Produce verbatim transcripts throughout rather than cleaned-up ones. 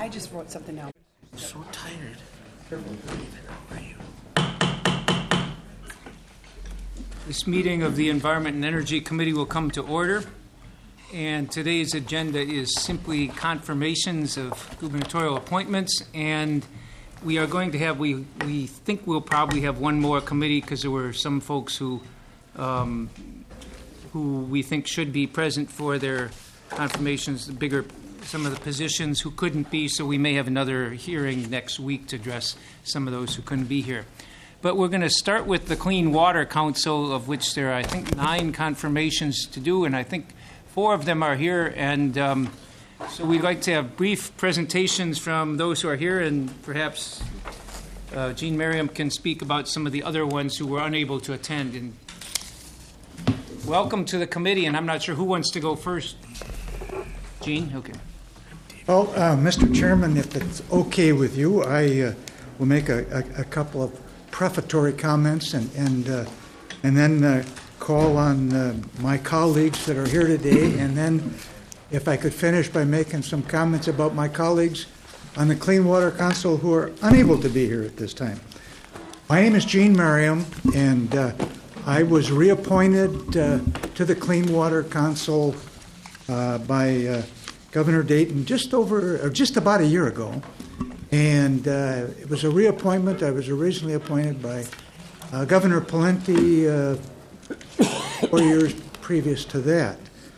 I just wrote something down. I'm so tired. How are you? This meeting of the Environment and Energy Committee will come to order. And today's agenda is simply confirmations of gubernatorial appointments. And we are going to have, we, we think we'll probably have one more committee because there were some folks who, um, who we think should be present for their confirmations, the bigger, some of the positions who couldn't be. So we may have another hearing next week to address some of those who couldn't be here. But we're going to start with the Clean Water Council, of which there are, I think, nine confirmations to do, and I think four of them are here. And um, so we'd like to have brief presentations from those who are here, and perhaps uh, Jean Merriam can speak about some of the other ones who were unable to attend. And welcome to the committee, and I'm not sure who wants to go first. Jean? Okay. Well, uh, Mister Chairman, if it's okay with you, I uh, will make a, a, a couple of prefatory comments and and uh, and then uh, call on uh, my colleagues that are here today, and then if I could finish by making some comments about my colleagues on the Clean Water Council who are unable to be here at this time. My name is Jean Merriam, and uh, I was reappointed uh, to the Clean Water Council uh, by uh, Governor Dayton just over, or just about a year ago. And uh, it was a reappointment. I was originally appointed by uh, Governor Pawlenty uh, four years previous to that.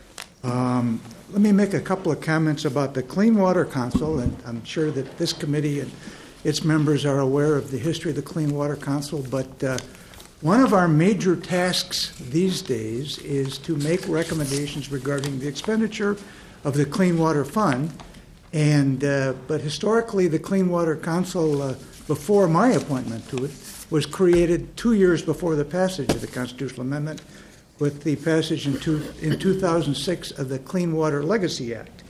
Um, let me make a couple of comments about the Clean Water Council, and I'm sure that this committee and its members are aware of the history of the Clean Water Council, but uh, one of our major tasks these days is to make recommendations regarding the expenditure of the Clean Water Fund. And uh, but historically, the Clean Water Council, uh, before my appointment to it, was created two years before the passage of the constitutional amendment, with the passage in, two, in two thousand six of the Clean Water Legacy Act.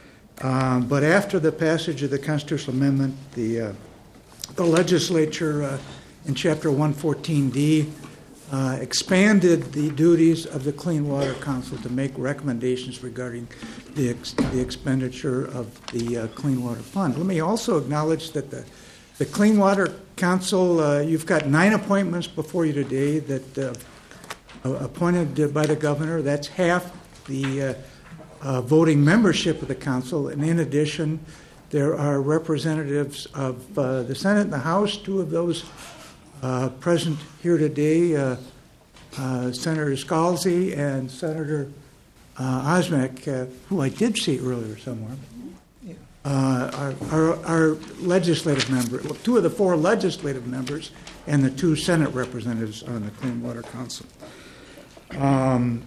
Um, but after the passage of the constitutional amendment, the uh, the legislature uh, in Chapter one fourteen D uh, expanded the duties of the Clean Water Council to make recommendations regarding the, ex- the expenditure of the uh, Clean Water Fund. Let me also acknowledge that the, the Clean Water Council, uh, you've got nine appointments before you today that uh, appointed by the governor. That's half the uh, uh, voting membership of the council. And in addition, there are representatives of uh, the Senate and the House, two of those uh, present here today, uh, uh, Senator Scalzi and Senator uh, Osmek, uh, who I did see earlier somewhere, uh, are, are, are legislative members, well, two of the four legislative members and the two Senate representatives on the Clean Water Council. Um,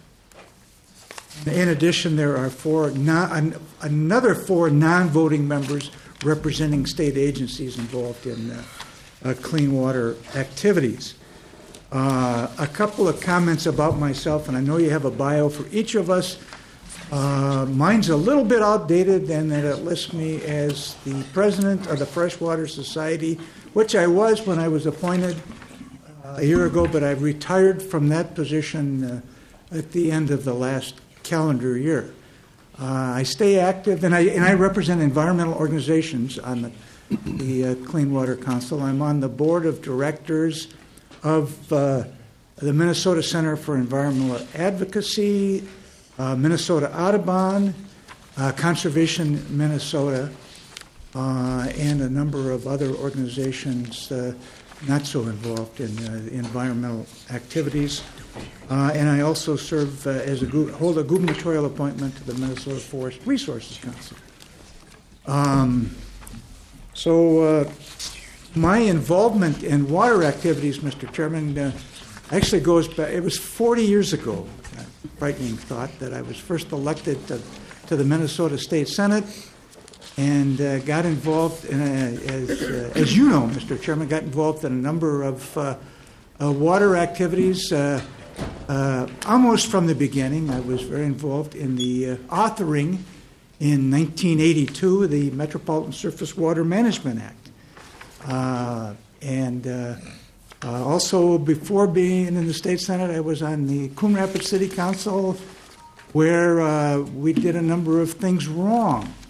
in addition, there are four non, an, another four non-voting members representing state agencies involved in uh, uh, clean water activities. Uh, a couple of comments about myself, and I know you have a bio for each of us. Uh, mine's a little bit outdated, and that it lists me as the president of the Freshwater Society, which I was when I was appointed uh, a year ago, but I've retired from that position uh, at the end of the last calendar year. Uh, I stay active, and I and I represent environmental organizations on the, the uh, Clean Water Council. I'm on the board of directors of uh, the Minnesota Center for Environmental Advocacy, uh, Minnesota Audubon, uh, Conservation Minnesota, uh, and a number of other organizations uh, not so involved in uh, environmental activities. Uh, and I also serve uh, as a hold a gubernatorial appointment to the Minnesota Forest Resources Council. Um, so uh, my involvement in water activities, Mister Chairman, uh, actually goes back. It was forty years ago. A frightening thought that I was first elected to, to the Minnesota State Senate, and uh, got involved in a, as uh, as you know, Mister Chairman, got involved in a number of uh, uh, water activities. Uh, Uh, almost from the beginning, I was very involved in the uh, authoring in nineteen eighty-two the Metropolitan Surface Water Management Act. Uh, and uh, uh, also, before being in the State Senate, I was on the Coon Rapids City Council, where uh, we did a number of things wrong.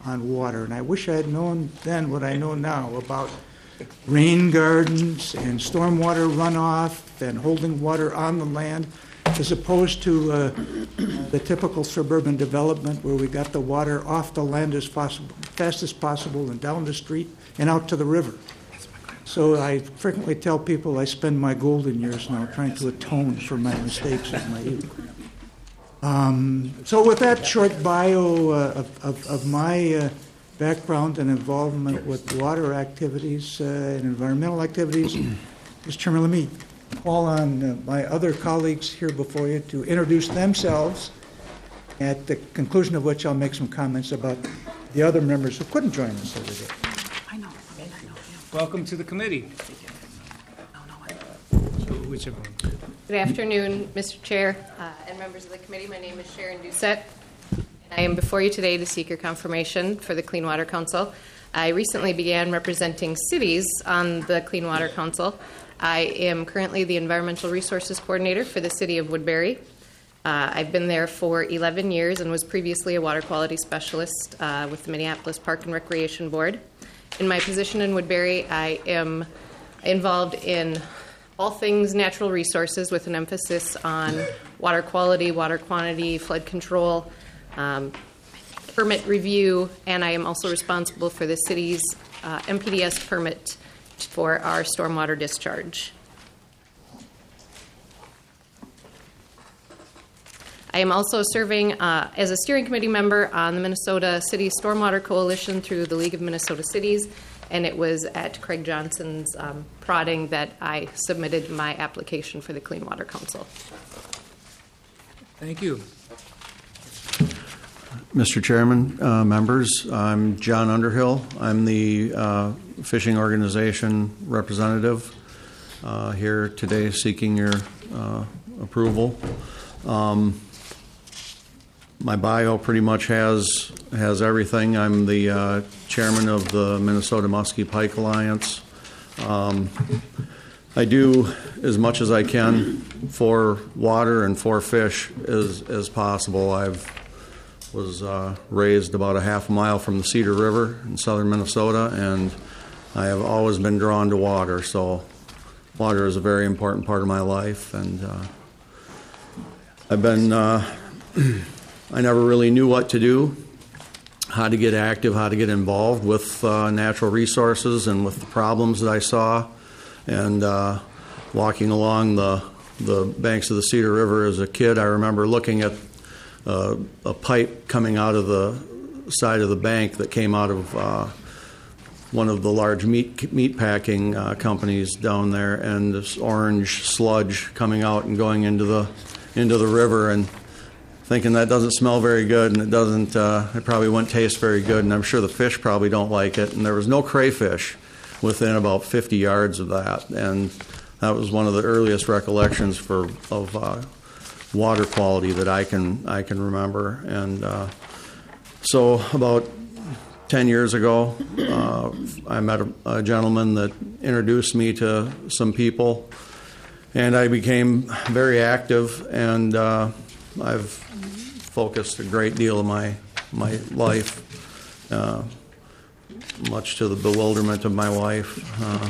on water. And I wish I had known then what I know now about rain gardens and stormwater runoff and holding water on the land, as opposed to uh, the typical suburban development where we got the water off the land as possible, fast as possible and down the street and out to the river. So I frequently tell people I spend my golden years now trying to atone for my mistakes of my youth. Um, so with that short bio uh, of, of, of my uh, background and involvement with water activities uh, and environmental activities, Mister Chairman, let me call on uh, my other colleagues here before you to introduce themselves, at the conclusion of which I'll make some comments about the other members who couldn't join us here today. I know. I know. Welcome to the committee. No, no, I So whichever one. Good afternoon, Mister Chair uh, and members of the committee. My name is Sharon Doucette. I am before you today to seek your confirmation for the Clean Water Council. I recently began representing cities on the Clean Water Council. I am currently the Environmental Resources Coordinator for the City of Woodbury. Uh, I've been there for eleven years and was previously a water quality specialist uh, with the Minneapolis Park and Recreation Board. In my position in Woodbury, I am involved in all things natural resources with an emphasis on water quality, water quantity, flood control, um, permit review, and I am also responsible for the city's uh, M P D S permit for our stormwater discharge. I am also serving uh, as a steering committee member on the Minnesota City Stormwater Coalition through the League of Minnesota Cities, and it was at Craig Johnson's um, prodding that I submitted my application for the Clean Water Council. Thank you. Mister Chairman, uh, members, I'm John Underhill. I'm the uh, fishing organization representative uh, here today seeking your uh, approval. Um, my bio pretty much has has everything. I'm the uh, chairman of the Minnesota Muskie Pike Alliance. Um, I do as much as I can for water and for fish as, as possible. I've was uh, raised about a half a mile from the Cedar River in southern Minnesota, and I have always been drawn to water, so water is a very important part of my life. And uh, I've been, uh, I never really knew what to do, how to get active, how to get involved with uh, natural resources and with the problems that I saw. And uh, walking along the, the banks of the Cedar River as a kid, I remember looking at Uh, a pipe coming out of the side of the bank that came out of uh, one of the large meat meat packing uh, companies down there, and this orange sludge coming out and going into the into the river, and thinking that doesn't smell very good, and it doesn't. Uh, it probably wouldn't taste very good, and I'm sure the fish probably don't like it. And there was no crayfish within about fifty yards of that, and that was one of the earliest recollections for of. Uh, water quality that I can I can remember. And uh, so about ten years ago, uh, I met a, a gentleman that introduced me to some people, and I became very active, and uh, I've focused a great deal of my my life, uh, much to the bewilderment of my wife. Uh,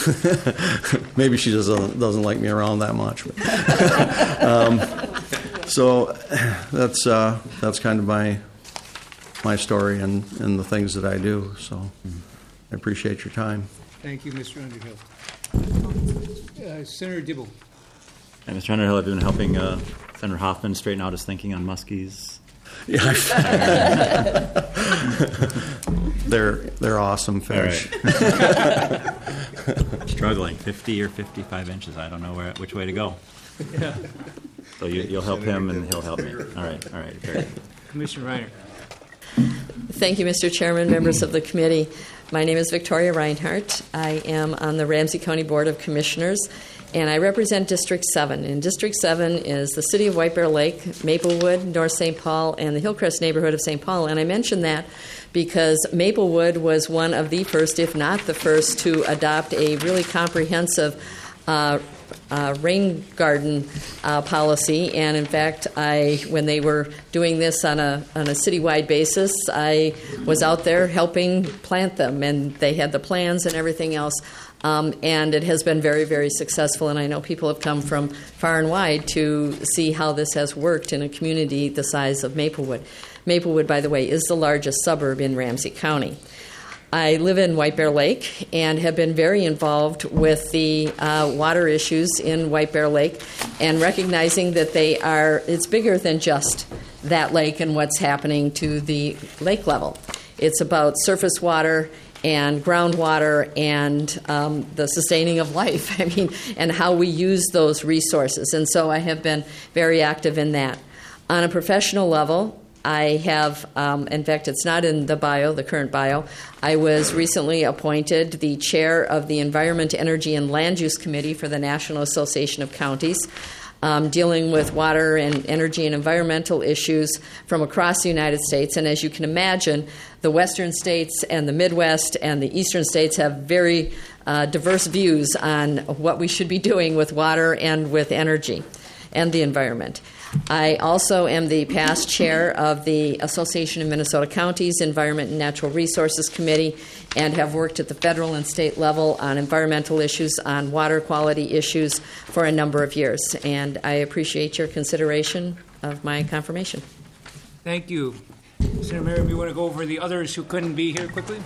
maybe she doesn't doesn't like me around that much. But um, so that's uh, that's kind of my my story and, and the things that I do. So I appreciate your time. Thank you, Mister Underhill. Uh, Senator Dibble. Hey, Mister Underhill, I've been helping uh, Senator Hoffman straighten out his thinking on muskies. Yeah, they're they're awesome fish. Right. Struggling, fifty or fifty-five inches. I don't know where which way to go. Yeah. So you, you'll help him, and he'll help me. All right, all right, very good. Commissioner Reiner. Thank you, Mister Chairman, members of the committee. My name is Victoria Reinhardt. I am on the Ramsey County Board of Commissioners, and I represent District seven. And District seven is the city of White Bear Lake, Maplewood, North Saint Paul, and the Hillcrest neighborhood of Saint Paul. And I mention that because Maplewood was one of the first, if not the first, to adopt a really comprehensive uh, uh, rain garden uh, policy. And in fact, I when they were doing this on a on a citywide basis, I was out there helping plant them, and they had the plans and everything else. Um, and it has been very, very successful, and I know people have come from far and wide to see how this has worked in a community the size of Maplewood. Maplewood, by the way, is the largest suburb in Ramsey County. I live in White Bear Lake and have been very involved with the uh, water issues in White Bear Lake, and recognizing that they are, it's bigger than just that lake and what's happening to the lake level. It's about surface water and groundwater and um, the sustaining of life, I mean, and how we use those resources. And so I have been very active in that. On a professional level, I have, um, in fact, it's not in the bio, the current bio, I was recently appointed the chair of the Environment, Energy, and Land Use Committee for the National Association of Counties, Um, dealing with water and energy and environmental issues from across the United States. And as you can imagine, the western states and the Midwest and the eastern states have very uh, diverse views on what we should be doing with water and with energy and the environment. I also am the past chair of the Association of Minnesota Counties Environment and Natural Resources Committee, and have worked at the federal and state level on environmental issues, on water quality issues for a number of years. And I appreciate your consideration of my confirmation. Thank you. Senator Merriam, you want to go over the others who couldn't be here quickly?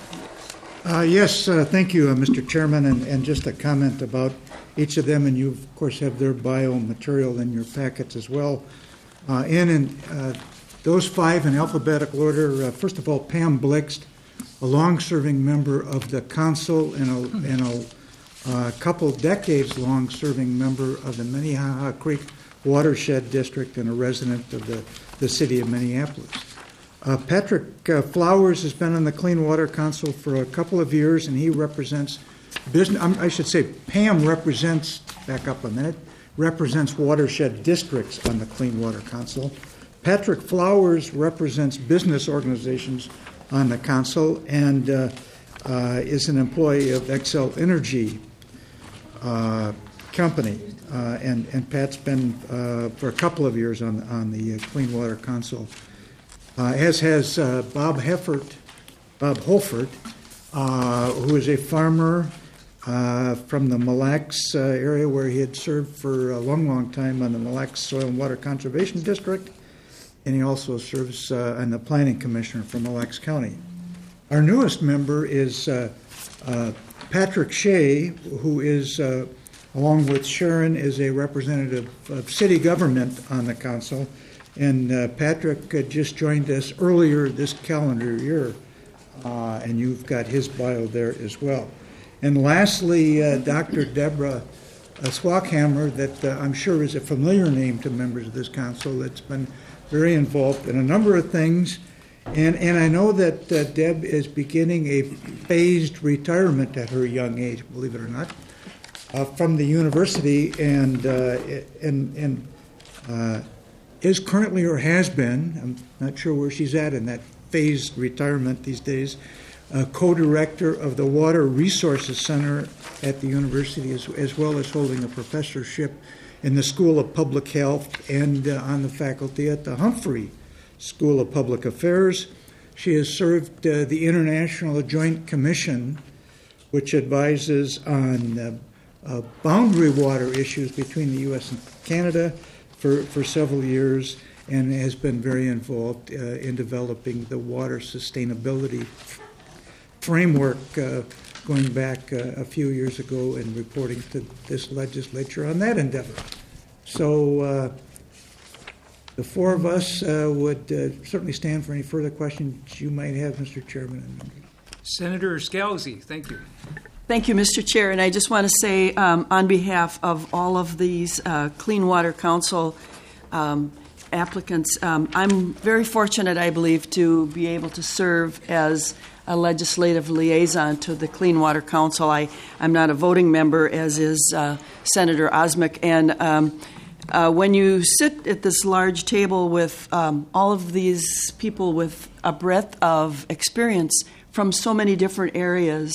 Uh, yes, uh, thank you, uh, Mister Chairman, and, and just a comment about each of them, and you, of course, have their bio material in your packets as well. Uh, and in uh, those five in alphabetical order, uh, first of all, Pam Blixt, a long-serving member of the council and a, and a uh, couple decades long-serving member of the Minnehaha Creek Watershed District and a resident of the, the city of Minneapolis. Uh, Patrick uh, Flowers has been on the Clean Water Council for a couple of years, and he represents business. Um, I should say Pam represents, back up a minute, represents watershed districts on the Clean Water Council. Patrick Flowers represents business organizations on the council and uh, uh, is an employee of Xcel Energy uh, Company. Uh, and, and Pat's been uh, for a couple of years on, on the uh, Clean Water Council. Uh, as has uh, Bob Heffert, Bob Holford, uh, who is a farmer uh, from the Mille Lacs uh, area where he had served for a long, long time on the Mille Lacs Soil and Water Conservation District, and he also serves uh, on the Planning Commissioner for Mille Lacs County. Our newest member is uh, uh, Patrick Shea, who is, uh, along with Sharon, is a representative of city government on the council. And uh, Patrick uh, just joined us earlier this calendar year, uh, and you've got his bio there as well. And lastly, uh, Doctor Deborah uh, Swackhammer, that uh, I'm sure is a familiar name to members of this council, that's been very involved in a number of things. And, and I know that uh, Deb is beginning a phased retirement at her young age, believe it or not, uh, from the university, and, uh, and, and uh, is currently or has been, I'm not sure where she's at in that phased retirement these days, uh, co-director of the Water Resources Center at the university, as, as well as holding a professorship in the School of Public Health and uh, on the faculty at the Humphrey School of Public Affairs. She has served uh, the International Joint Commission, which advises on uh, uh, boundary water issues between the U S and Canada for, for several years, and has been very involved uh, in developing the water sustainability framework uh, going back uh, a few years ago and reporting to this legislature on that endeavor. So uh, the four of us uh, would uh, certainly stand for any further questions you might have, Mister Chairman and members. Senator Scalzi, thank you. Thank you, Mister Chair. And I just want to say, um, on behalf of all of these uh, Clean Water Council um, applicants, um, I'm very fortunate, I believe, to be able to serve as a legislative liaison to the Clean Water Council. I, I'm not a voting member, as is uh, Senator Osmek. And um, uh, when you sit at this large table with um, all of these people with a breadth of experience from so many different areas,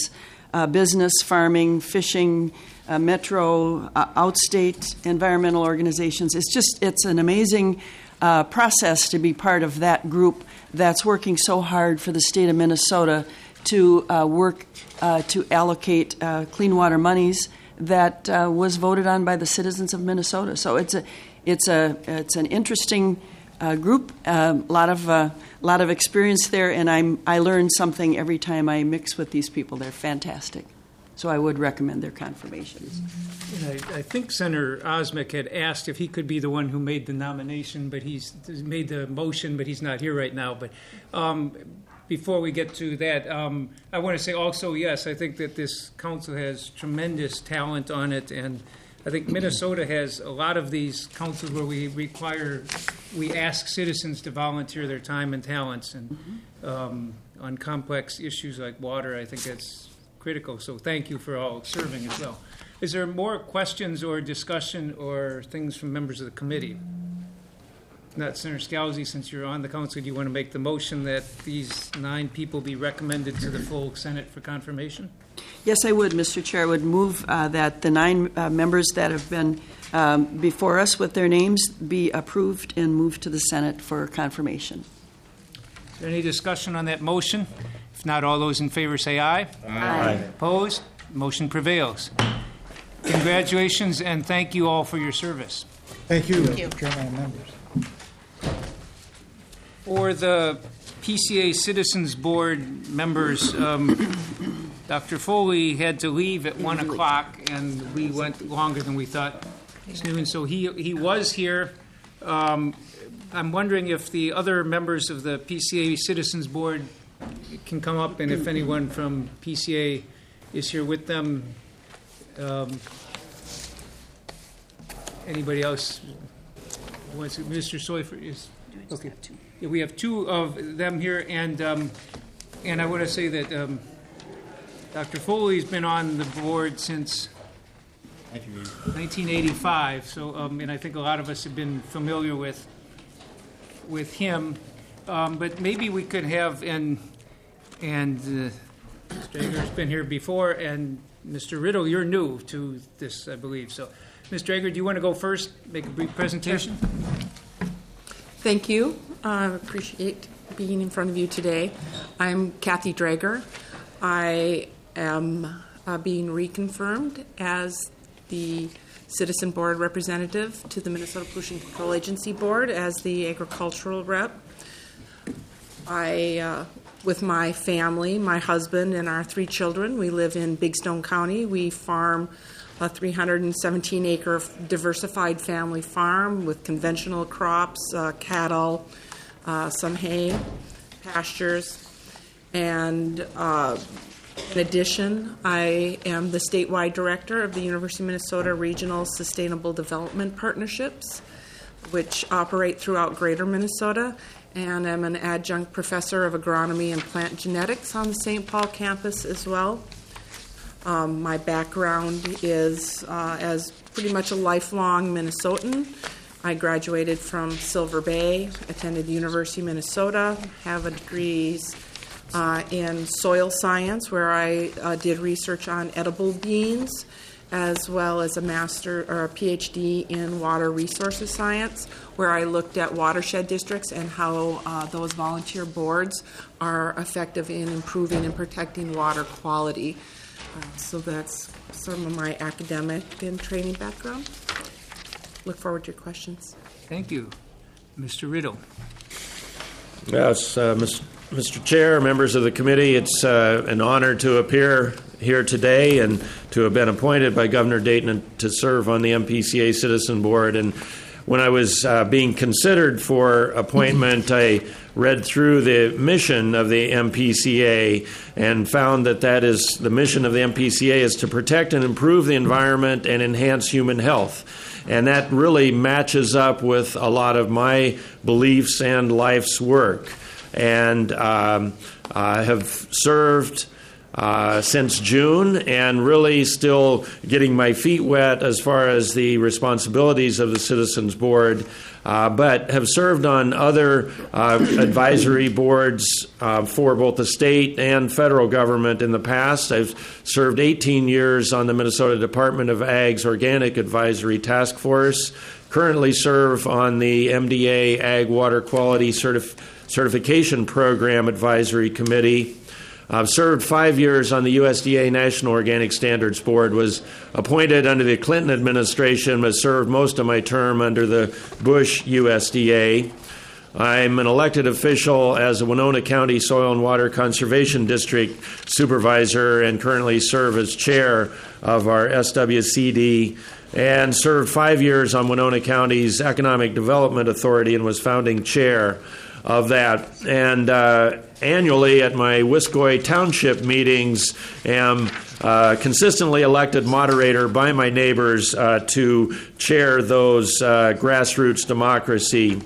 uh, business, farming, fishing, uh, metro, uh, outstate environmental organizations. It's just, it's an amazing uh, process to be part of that group that's working so hard for the state of Minnesota to uh, work uh, to allocate uh, clean water monies that uh, was voted on by the citizens of Minnesota. So it's a, it's a, it's an interesting uh, group. A uh, lot of, uh, lot of experience there, and I'm, I learn something every time I mix with these people. They're fantastic. So I would recommend their confirmations. And I, I think Senator Osmick had asked if he could be the one who made the nomination, but he's made the motion, but he's not here right now. But um, before we get to that, um, I want to say also, yes, I think that this council has tremendous talent on it, and I think Minnesota has a lot of these councils where we require, we ask citizens to volunteer their time and talents, and um, on complex issues like water, I think that's critical. So thank you for all serving as well. Is there more questions or discussion or things from members of the committee? Not Senator Scalzi, since you're on the council, do you want to make the motion that these nine people be recommended to the full Senate for confirmation? Yes, I would, Mister Chair. I would move uh, that the nine uh, members that have been um, before us with their names be approved and moved to the Senate for confirmation. Is there any discussion on that motion? If not, all those in favor say aye. Aye. Opposed? Motion prevails. Congratulations, and thank you all for your service. Thank you, Thank you. Mister Chairman and members. For the P C A Citizens Board members, um, Doctor Foley had to leave at one o'clock, and we went longer than we thought this noon. So he he was here. Um, I'm wondering if the other members of the P C A Citizens Board can come up, and if anyone from P C A is here with them. Um, anybody else wants to? Mister Soifer is okay. Yeah, we have two of them here, and um, and I want to say that um, Doctor Foley's been on the board since nineteen eighty-five. So, um, and I think a lot of us have been familiar with with him. Um, but maybe we could have, and and uh, Mister Drager's been here before, and Mister Riddle, you're new to this, I believe. So, Mister Drager, do you want to go first, make a brief presentation? Thank you. I appreciate being in front of you today. I'm Kathy Drager. I am uh, being reconfirmed as the Citizen Board Representative to the Minnesota Pollution Control Agency Board as the agricultural rep. I, uh, with my family, my husband, and our three children, we live in Big Stone County. We farm a three hundred seventeen acre diversified family farm with conventional crops, uh, cattle, uh, some hay, pastures. And uh, in addition, I am the statewide director of the University of Minnesota Regional Sustainable Development Partnerships, which operate throughout greater Minnesota. And I'm an adjunct professor of agronomy and plant genetics on the Saint Paul campus as well. Um, my background is uh, as pretty much a lifelong Minnesotan. I graduated from Silver Bay, attended the University of Minnesota, have a degrees uh, in soil science where I uh, did research on edible beans, as well as a master or a P H D in water resources science, where I looked at watershed districts and how uh, those volunteer boards are effective in improving and protecting water quality. Uh, so that's some of my academic and training background. Look forward to your questions. Thank you. Mister Riddle. Yes, uh, Mister Chair, members of the committee, it's uh, an honor to appear here today and to have been appointed by Governor Dayton to serve on the M P C A Citizen Board. And when I was uh, being considered for appointment, I read through the mission of the M P C A and found that that is the mission of the M P C A is to protect and improve the environment and enhance human health. And that really matches up with a lot of my beliefs and life's work. And um, I have served uh, since June and really still getting my feet wet as far as the responsibilities of the Citizens Board. uh, but have served on other uh, advisory boards uh, for both the state and federal government in the past. I've served eighteen years on the Minnesota Department of Ag's Organic Advisory Task Force, currently serve on the M D A Ag Water Quality Certif- Certification Program Advisory Committee. I've served five years on the U S D A National Organic Standards Board, was appointed under the Clinton administration, but served most of my term under the Bush U S D A. I'm an elected official as a Winona County Soil and Water Conservation District Supervisor and currently serve as chair of our S W C D, and served five years on Winona County's Economic Development Authority and was founding chair of that. And uh, annually at my Wiscoy Township meetings am uh, consistently elected moderator by my neighbors uh, to chair those uh, grassroots democracy.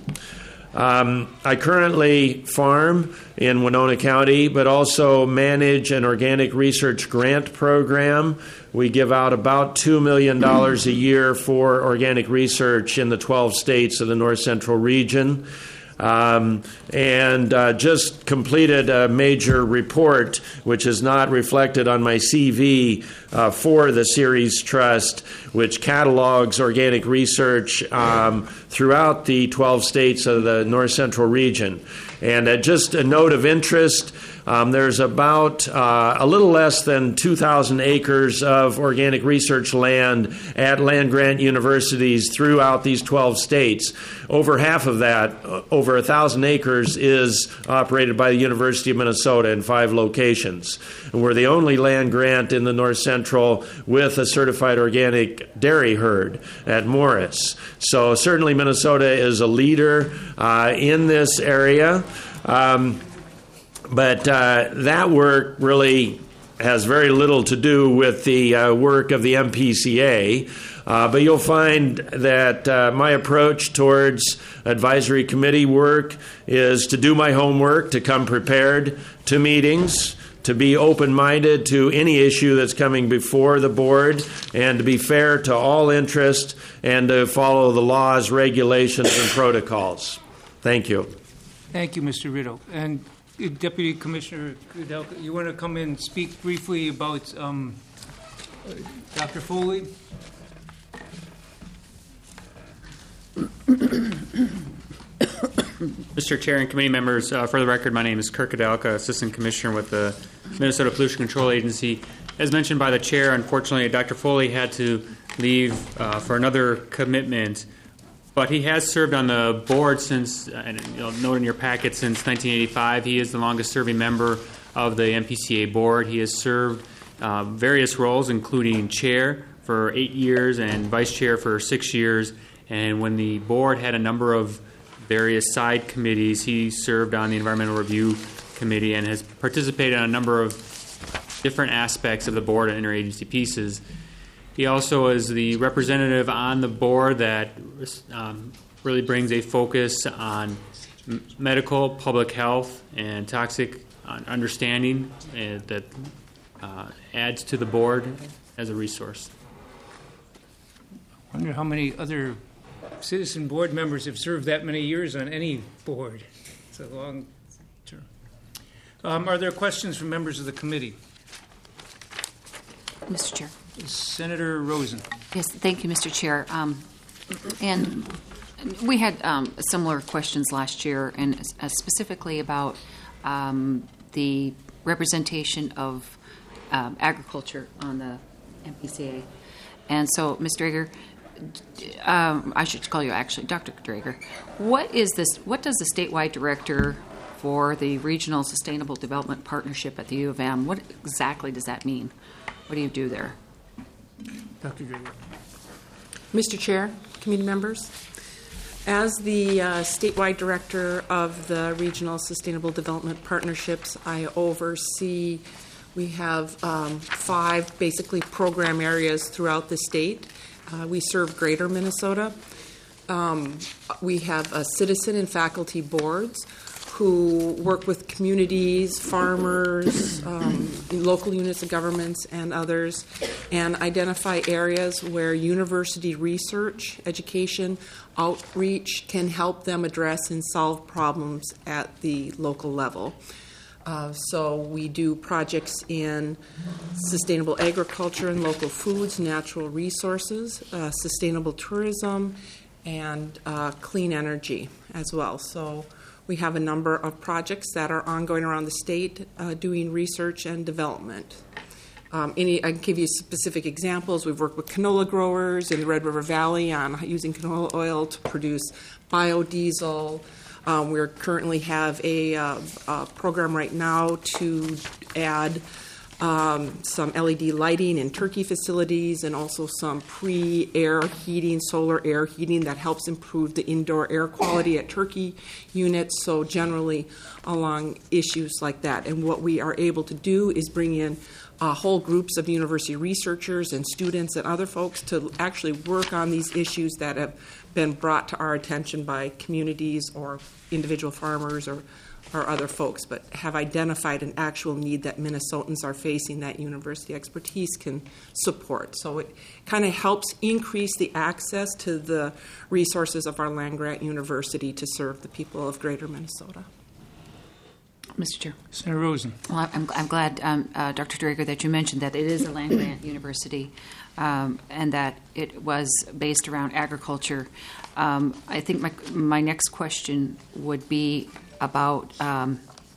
Um, I currently farm in Winona County, but also manage an organic research grant program. We give out about two million dollars a year for organic research in the twelve states of the North Central region. Um, and uh, just completed a major report, which is not reflected on my C V, uh, for the Ceres Trust, which catalogs organic research um, throughout the twelve states of the North Central region. And uh, just a note of interest, um, there's about uh, a little less than two thousand acres of organic research land at land-grant universities throughout these twelve states. Over half of that, over one thousand acres, is operated by the University of Minnesota in five locations. And we're the only land-grant in the North Central with a certified organic dairy herd at Morris. So certainly Minnesota is a leader uh, in this area. Um, But uh, that work really has very little to do with the uh, work of the M P C A. Uh, but you'll find that uh, my approach towards advisory committee work is to do my homework, to come prepared to meetings, to be open-minded to any issue that's coming before the board, and to be fair to all interest, and to follow the laws, regulations, and protocols. Thank you. Thank you, Mister Riddle. And Deputy Commissioner Kudelka, you want to come in and speak briefly about um, uh, Doctor Foley? Mister Chair and committee members, uh, for the record, my name is Kirk Kudelka, Assistant Commissioner with the Minnesota Pollution Control Agency. As mentioned by the Chair, unfortunately, Doctor Foley had to leave uh, for another commitment, but he has served on the board since, and you'll note in your packet, since nineteen eighty-five. He is the longest-serving member of the M P C A board. He has served uh, various roles, including chair for eight years and vice chair for six years. And when the board had a number of various side committees, he served on the Environmental Review Committee and has participated in a number of different aspects of the board and interagency pieces. He also is the representative on the board that um, really brings a focus on m- medical, public health, and toxic uh, understanding uh, that uh, adds to the board as a resource. I wonder how many other citizen board members have served that many years on any board. It's a long term. Um, are there questions from members of the committee? Mister Chair. Senator Rosen. Yes, thank you, Mister Chair. Um, and we had um, similar questions last year, and uh, specifically about um, the representation of um, agriculture on the M P C A. And so, Miz Drager, um, I should call you actually Doctor Drager. What is this? What does the statewide director for the Regional Sustainable Development Partnership at the U of M? What exactly does that mean? What do you do there? Doctor Drager. Mister Chair, committee members, as the uh, statewide director of the Regional Sustainable Development Partnerships, I oversee, we have um, five basically program areas throughout the state. Uh, we serve greater Minnesota. Um, we have uh, citizen and faculty boards. who work with communities, farmers, um, local units of governments, and others, and identify areas where university research, education, outreach can help them address and solve problems at the local level. Uh, so we do projects in sustainable agriculture and local foods, natural resources, uh, sustainable tourism, and uh, clean energy as well. So we have a number of projects that are ongoing around the state uh, doing research and development. Um, any, I can give you specific examples. We've worked with canola growers in the Red River Valley on using canola oil to produce biodiesel. Um, we currently have a, uh, a program right now to add um, some L E D lighting in turkey facilities and also some pre-air heating, solar air heating that helps improve the indoor air quality at turkey units. So generally along issues like that. And what we are able to do is bring in uh, whole groups of university researchers and students and other folks to actually work on these issues that have been brought to our attention by communities or individual farmers or, or other folks, but have identified an actual need that Minnesotans are facing that university expertise can support. So it kind of helps increase the access to the resources of our land-grant university to serve the people of greater Minnesota. Mister Chair. Senator Rosen. Well, I'm, I'm glad, um, uh, Doctor Drager, that you mentioned that it is a land-grant university um, and that it was based around agriculture. Um, I think my, my next question would be about, um,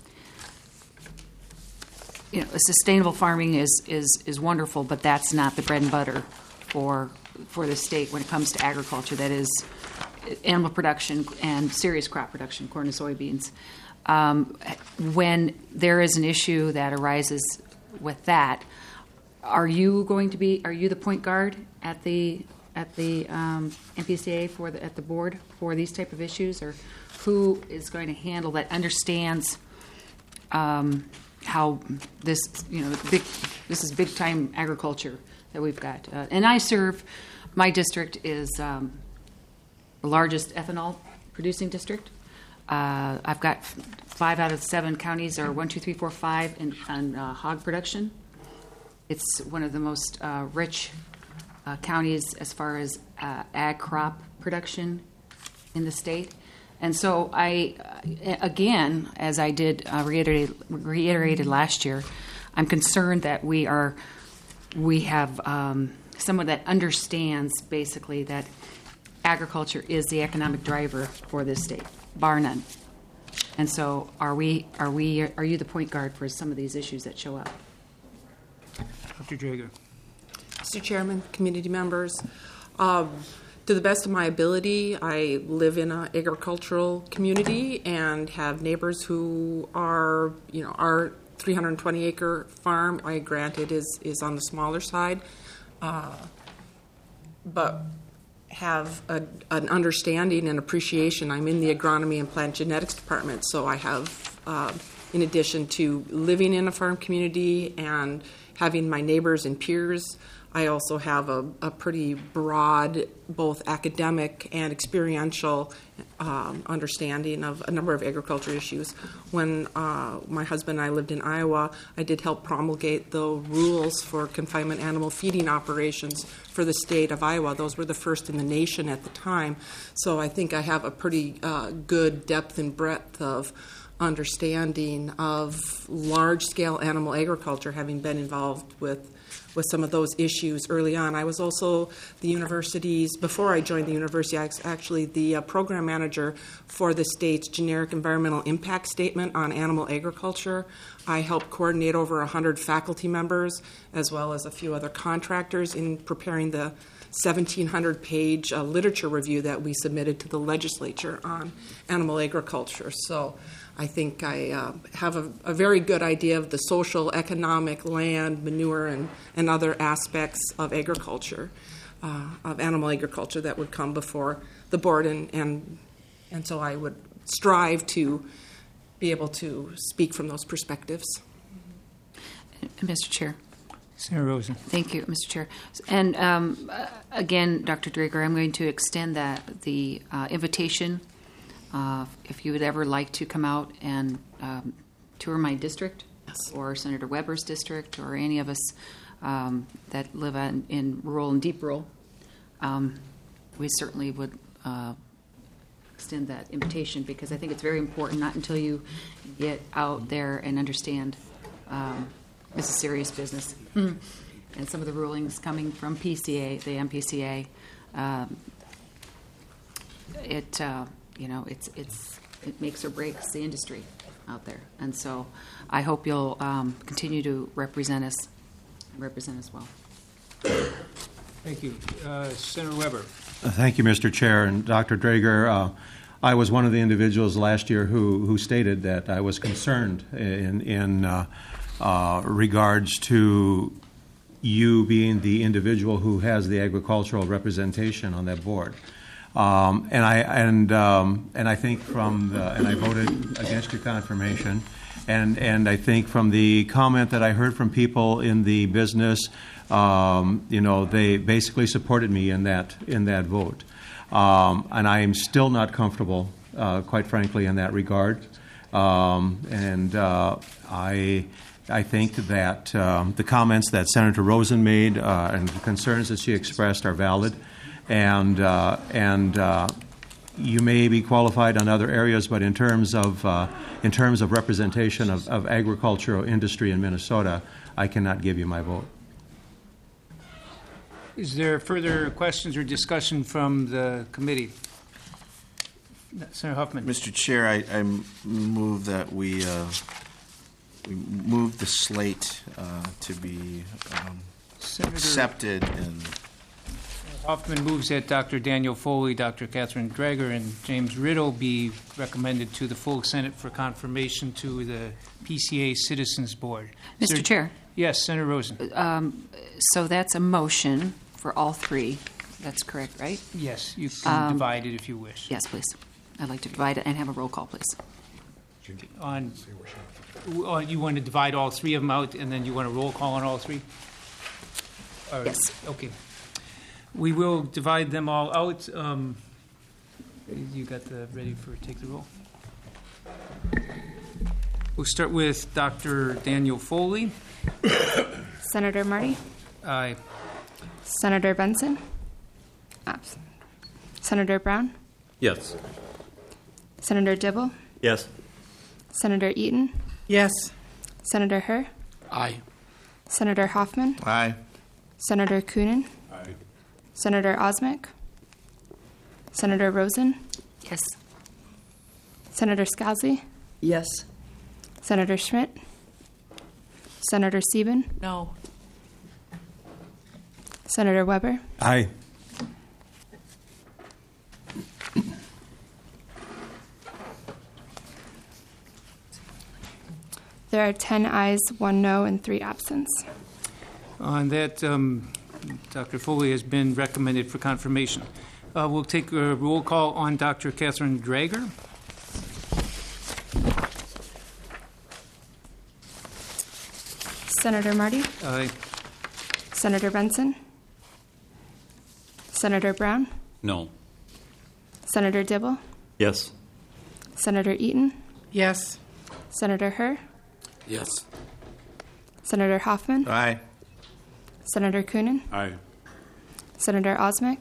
you know, sustainable farming is, is, is wonderful, but that's not the bread and butter for, for the state when it comes to agriculture. That is animal production and serious crop production, corn and soybeans. Um, when there is an issue that arises with that, are you going to be? Are you the point guard at the at the um, M P C A for the at the board for these type of issues, or who is going to handle that? Understands um, how this you know big this is big time agriculture that we've got, uh, and I serve. My district is um, the largest ethanol producing district. Uh, I've got five out of seven counties are one, two, three, four, five in on uh, hog production. It's one of the most uh, rich uh, counties as far as uh, ag crop production in the state. And so I, uh, again, as I did uh, reiterated, reiterated last year, I'm concerned that we are, we have um, someone that understands basically that agriculture is the economic driver for this state, bar none. And so, are we? Are we? Are you the point guard for some of these issues that show up? Doctor Drager. Mister Chairman, community members, um, to the best of my ability, I live in an agricultural community and have neighbors who are, you know, our three hundred twenty acre farm. I granted is is on the smaller side, uh, but have a, an understanding and appreciation. I'm in the agronomy and plant genetics department, so I have, uh, in addition to living in a farm community and having my neighbors and peers, I also have a, a pretty broad, both academic and experiential um, understanding of a number of agriculture issues. When uh, my husband and I lived in Iowa, I did help promulgate the rules for confinement animal feeding operations for the state of Iowa. Those were the first in the nation at the time. So I think I have a pretty uh, good depth and breadth of understanding of large-scale animal agriculture, having been involved with with some of those issues early on. I was also the university's, before I joined the university, I was actually the uh, program manager for the state's generic environmental impact statement on animal agriculture. I helped coordinate over one hundred faculty members as well as a few other contractors in preparing the seventeen hundred page uh, literature review that we submitted to the legislature on animal agriculture. So I think I uh, have a, a very good idea of the social, economic, land, manure, and, and other aspects of agriculture, uh, of animal agriculture that would come before the board, and, and, and so I would strive to be able to speak from those perspectives. Mister Chair. Senator Rosen. Thank you, Mister Chair. And um, again, Doctor Drager, I'm going to extend that the uh, invitation uh, if you would ever like to come out and um, tour my district, or Senator Weber's district, or any of us um, that live in, in rural and deep rural, um, we certainly would uh, extend that invitation, because I think it's very important. Not until you get out there and understand um, this is serious business. Mm. And some of the rulings coming from P C A, the M P C A, um, it uh, you know it's it's it makes or breaks the industry out there. And so I hope you'll um, continue to represent us, represent us well. Thank you. Uh, Senator Weber. Thank you, Mister Chair. And Doctor Drager, uh, I was one of the individuals last year who, who stated that I was concerned in, in uh, uh, regards to you being the individual who has the agricultural representation on that board. Um, and I and um, and I think from the, and I voted against your confirmation, and and I think from the comment that I heard from people in the business, um, you know, they basically supported me in that in that vote, um, and I am still not comfortable, uh, quite frankly, in that regard, um, and uh, I. I think that um, the comments that Senator Rosen made uh, and the concerns that she expressed are valid. And uh, and uh, you may be qualified on other areas, but in terms of uh, in terms of representation of, of agricultural industry in Minnesota, I cannot give you my vote. Is there further questions or discussion from the committee? Senator Huffman. Mister Chair, I, I move that we uh, we move the slate uh, to be um, accepted and. Hoffman moves that Doctor Daniel Foley, Doctor Catherine Drager, and James Riddle be recommended to the full Senate for confirmation to the P C A Citizens Board. Mister Sir, Chair. Yes, Senator Rosen. Um, so that's a motion for all three. That's correct, right? Yes, you can um, divide it if you wish. Yes, please. I'd like to divide it and have a roll call, please. On, uh, you want to divide all three of them out, and then you want a roll call on all three? Or, yes. Okay. We will divide them all out. Um, you got the ready for take the roll? We'll start with Doctor Daniel Foley. Senator Marty? Aye. Senator Benson? Absent. Senator Brown? Yes. Senator Dibble? Yes. Senator Eaton? Yes. Senator Herr? Aye. Senator Hoffman? Aye. Senator Coonan? Aye. Senator Osmek? Senator Rosen? Yes. Senator Scalzi? Yes. Senator Schmidt? Senator Sieben? No. Senator Weber? Aye. There are ten ayes, one no, and three absents. On that, um, Doctor Foley has been recommended for confirmation. Uh, we'll take a roll call on Doctor Catherine Drager. Senator Marty? Aye. Senator Benson? Senator Brown? No. Senator Dibble? Yes. Senator Eaton? Yes. Senator Herr? Yes. Senator Hoffman? Aye. Senator Coonan? Aye. Senator Osmek?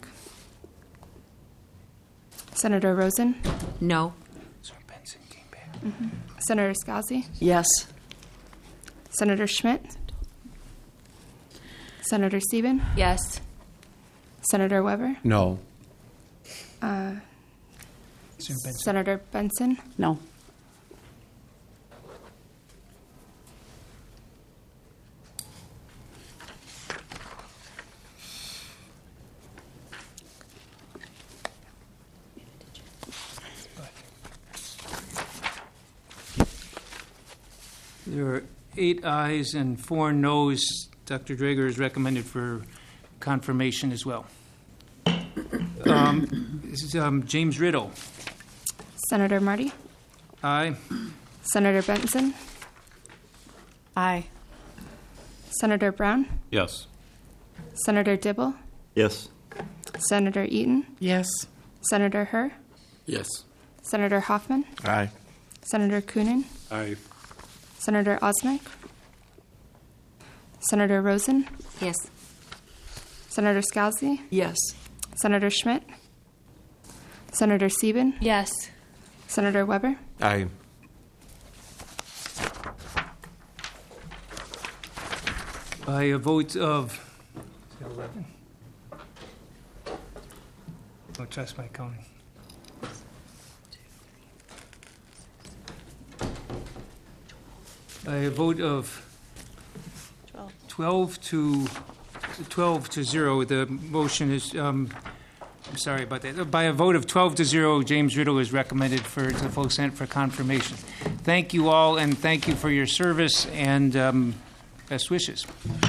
Senator Rosen? No. Mm-hmm. Senator Scalzi? Yes. Senator Schmidt? Senator Sieben? Yes. Senator Weber? No. Uh, Senator Benson. Senator Benson? No. There are eight ayes and four noes. Doctor Drager is recommended for confirmation as well. Um, this is um, James Riddle. Senator Marty? Aye. Senator Benson? Aye. Senator Brown? Yes. Senator Dibble? Yes. Senator Eaton? Yes. Senator Herr? Yes. Senator Hoffman, Aye. Senator Coonan, Aye. Senator Osmek, Senator Rosen, Yes. Senator Scalzi, Yes. Senator Schmidt, Senator Sieben, Yes. Senator Weber, Aye. By a vote of eleven. Don't trust my counting. By a vote of twelve to twelve to zero, the motion is. Um, I'm sorry about that. By a vote of twelve to zero, James Riddle is recommended for to the full Senate for confirmation. Thank you all, and thank you for your service and um, best wishes.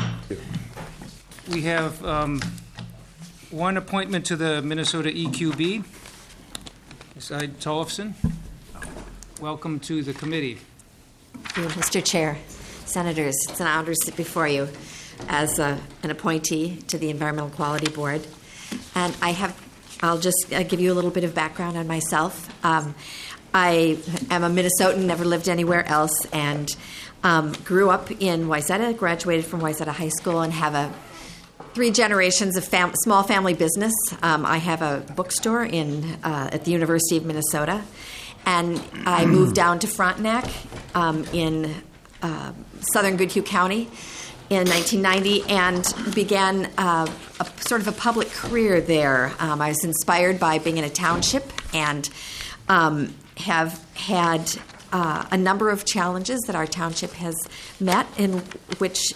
We have um, one appointment to the Minnesota E Q B. Miz Ide Tollefson, welcome to the committee. Thank you, Mister Chair, Senators. It's an honor to sit before you as a, an appointee to the Environmental Quality Board. And I have, I'll just uh, give you a little bit of background on myself. Um, I am a Minnesotan, never lived anywhere else, and um, grew up in Wayzata, graduated from Wayzata High School, and have a three generations of fam- small family business. Um, I have a bookstore in uh, at the University of Minnesota, and I moved down to Frontenac um, in uh, southern Goodhue County in nineteen ninety and began uh, a sort of a public career there. Um, I was inspired by being in a township and um, have had uh, a number of challenges that our township has met, in which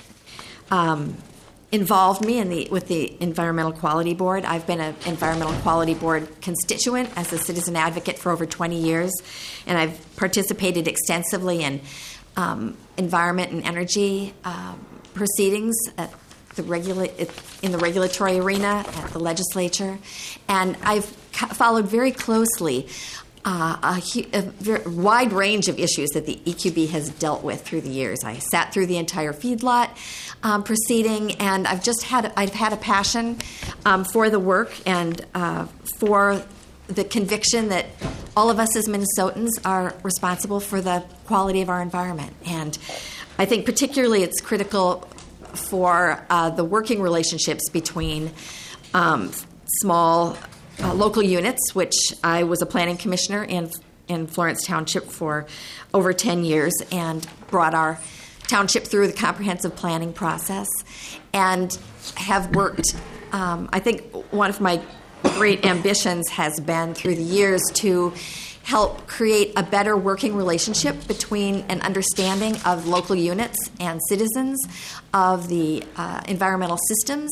um, involved me in the with the Environmental Quality Board. I've been an Environmental Quality Board constituent as a citizen advocate for over twenty years, and I've participated extensively in um, environment and energy um, proceedings at the regula- in the regulatory arena at the legislature, and I've followed very closely Uh, a, hu- a very wide range of issues that the E Q B has dealt with through the years. I sat through the entire feedlot um, proceeding, and I've just had I've had a passion um, for the work and uh, for the conviction that all of us as Minnesotans are responsible for the quality of our environment. And I think particularly it's critical for uh, the working relationships between um, small Uh, local units, which I was a planning commissioner in in Florence Township for over ten years and brought our township through the comprehensive planning process, and have worked. Um, I think one of my great ambitions has been through the years to help create a better working relationship between an understanding of local units and citizens of the uh, environmental systems,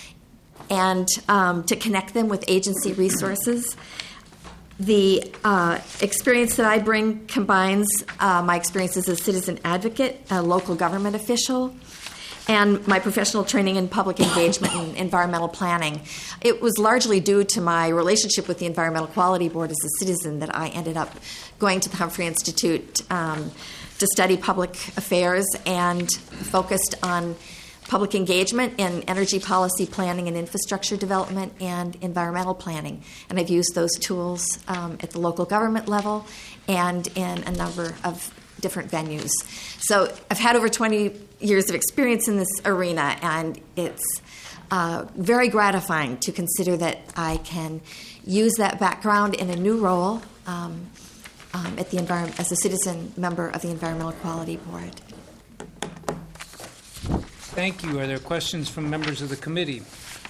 and um, to connect them with agency resources. The uh, experience that I bring combines uh, my experience as a citizen advocate, a local government official, and my professional training in public engagement and environmental planning. It was largely due to my relationship with the Environmental Quality Board as a citizen that I ended up going to the Humphrey Institute um, to study public affairs and focused on public engagement in energy policy planning and infrastructure development and environmental planning. And I've used those tools um, at the local government level and in a number of different venues. So I've had over twenty years of experience in this arena, and it's uh, very gratifying to consider that I can use that background in a new role um, um, at the environment as a citizen member of the Environmental Quality Board. Thank you. Are there questions from members of the committee?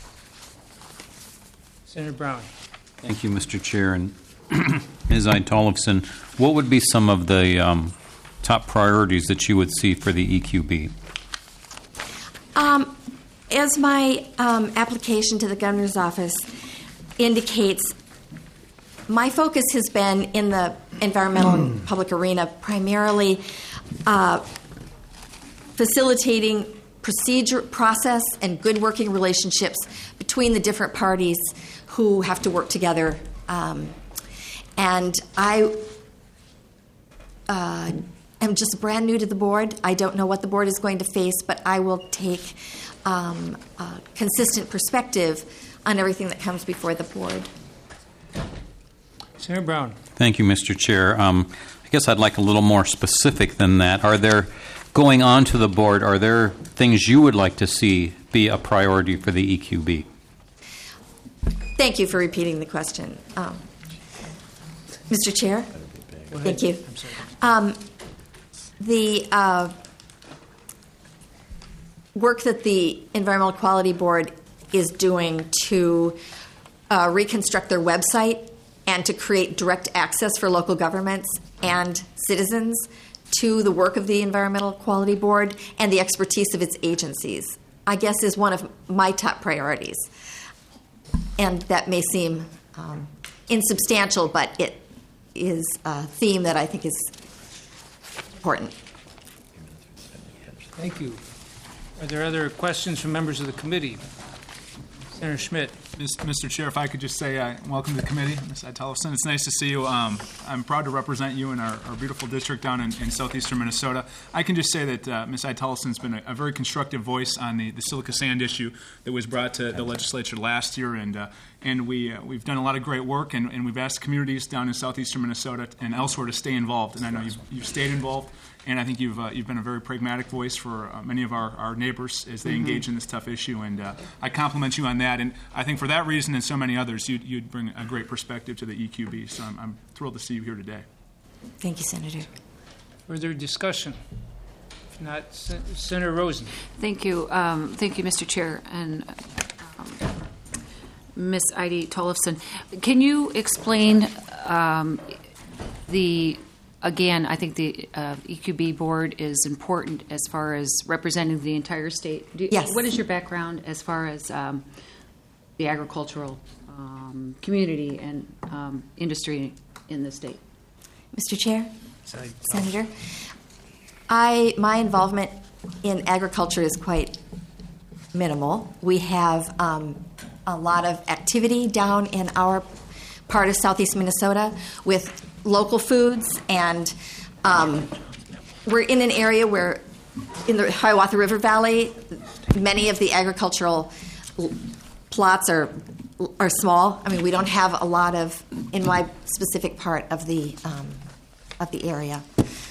Senator Brown. Thank you, Mister Chair. And Miz Ide Tollefson, what would be some of the um, top priorities that you would see for the E Q B? Um, as my um, application to the governor's office indicates, my focus has been in the environmental and public arena, primarily uh, facilitating procedure, process, and good working relationships between the different parties who have to work together. Um, and I uh, am just brand new to the board. I don't know what the board is going to face, but I will take um, a consistent perspective on everything that comes before the board. Senator Brown. Thank you, Mister Chair. Um, I guess I'd like a little more specific than that. Are there, going on to the board, are there things you would like to see be a priority for the E Q B? Thank you for repeating the question. Um, Mister Chair? Thank you. Um, the uh, work that the Environmental Quality Board is doing to uh, reconstruct their website and to create direct access for local governments and citizens to the work of the Environmental Quality Board and the expertise of its agencies, I guess, is one of my top priorities. And that may seem um, insubstantial, but it is a theme that I think is important. Thank you. Are there other questions from members of the committee? Senator Schmidt. Mister Chair, if I could just say uh, welcome to the committee, Miz Tollefson. It's nice to see you. Um, I'm proud to represent you in our, our beautiful district down in, in southeastern Minnesota. I can just say that uh, Miz Tollefson has been a, a very constructive voice on the, the silica sand issue that was brought to the legislature last year, and uh, and we uh, we've done a lot of great work, and, and we've asked communities down in southeastern Minnesota and elsewhere to stay involved, and I know you've, you've stayed involved. And I think you've uh, you've been a very pragmatic voice for uh, many of our, our neighbors as they mm-hmm. engage in this tough issue. And uh, I compliment you on that. And I think for that reason and so many others, you'd, you'd bring a great perspective to the E Q B. So I'm, I'm thrilled to see you here today. Thank you, Senator. Further discussion? If not, Sen- Senator Rosen. Thank you. Um, thank you, Mister Chair. And um, Miz Heidi Tollefson, can you explain um, the Again, I think the uh, E Q B board is important as far as representing the entire state. Do you, yes. What is your background as far as um, the agricultural um, community and um, industry in the state? Mister Chair, Sorry. Senator, I my involvement in agriculture is quite minimal. We have um, a lot of activity down in our part of southeast Minnesota with local foods, and um, we're in an area where, in the Hiawatha River Valley, many of the agricultural plots are are small. I mean, we don't have a lot of in my specific part of the um, of the area.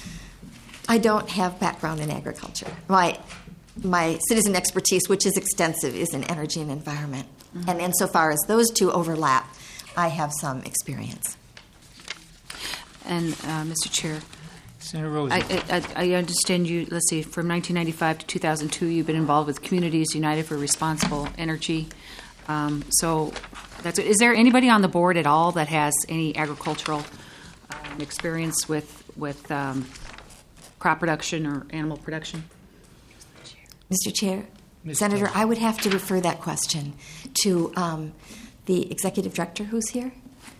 I don't have background in agriculture. My my citizen expertise, which is extensive, is in energy and environment, mm-hmm. and insofar as those two overlap, I have some experience. And uh, Mister Chair, Senator Rosen. I, I, I understand you. Let's see, from nineteen ninety-five to two thousand two, you've been involved with Communities United for Responsible Energy. Um, so, that's is there anybody on the board at all that has any agricultural um, experience with with um, crop production or animal production? Mister Chair, Miz Senator, Kelly. I would have to refer that question to um, the executive director who's here.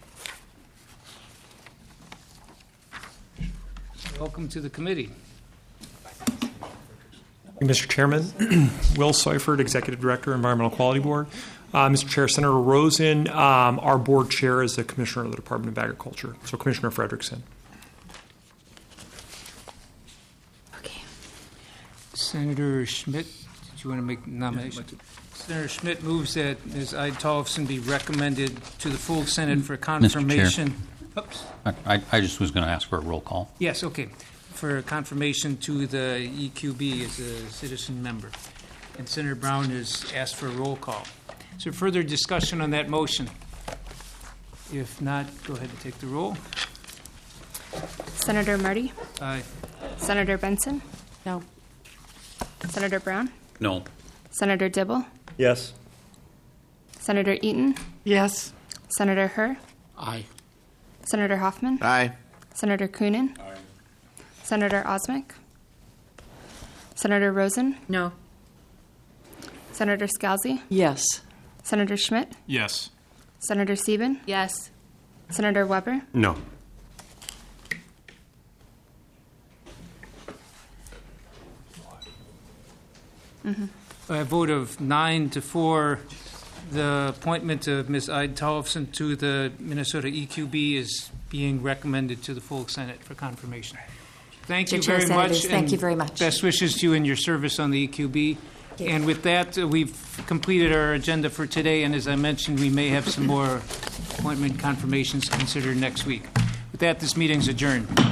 Welcome to the committee. Mister Chairman, Will Seifert, Executive Director, Environmental Quality Board. Uh, Mister Chair, Senator Rosen, um, our board chair is the Commissioner of the Department of Agriculture, so Commissioner Frederickson. Okay. Senator Schmidt, did you want to make a nomination? Yeah, Senator Schmidt moves that Miz Ida Tollefson be recommended to the full Senate for confirmation. Oops. I, I just was going to ask for a roll call. Yes, okay. For confirmation to the E Q B as a citizen member. And Senator Brown has asked for a roll call. Is there further discussion on that motion? If not, go ahead and take the roll. Senator Marty? Aye. Senator Benson? No. Senator Brown? No. Senator Dibble? Yes. Senator Eaton? Yes. Senator Herr? Aye. Senator Hoffman? Aye. Senator Coonan? Aye. Senator Osmick? Senator Rosen? No. Senator Scalzi? Yes. Senator Schmidt? Yes. Senator Sieben? Yes. Senator Weber? No. Mm-hmm. By a vote of nine to four, the appointment of Miz Ida Tollefson to the Minnesota E Q B is being recommended to the full Senate for confirmation. Thank you Mister Chair, very Senators, much. thank and you very much. Best wishes to you in your service on the E Q B. And with that, uh, we've completed our agenda for today, and as I mentioned, we may have some more appointment confirmations considered next week. With that, this meeting's adjourned.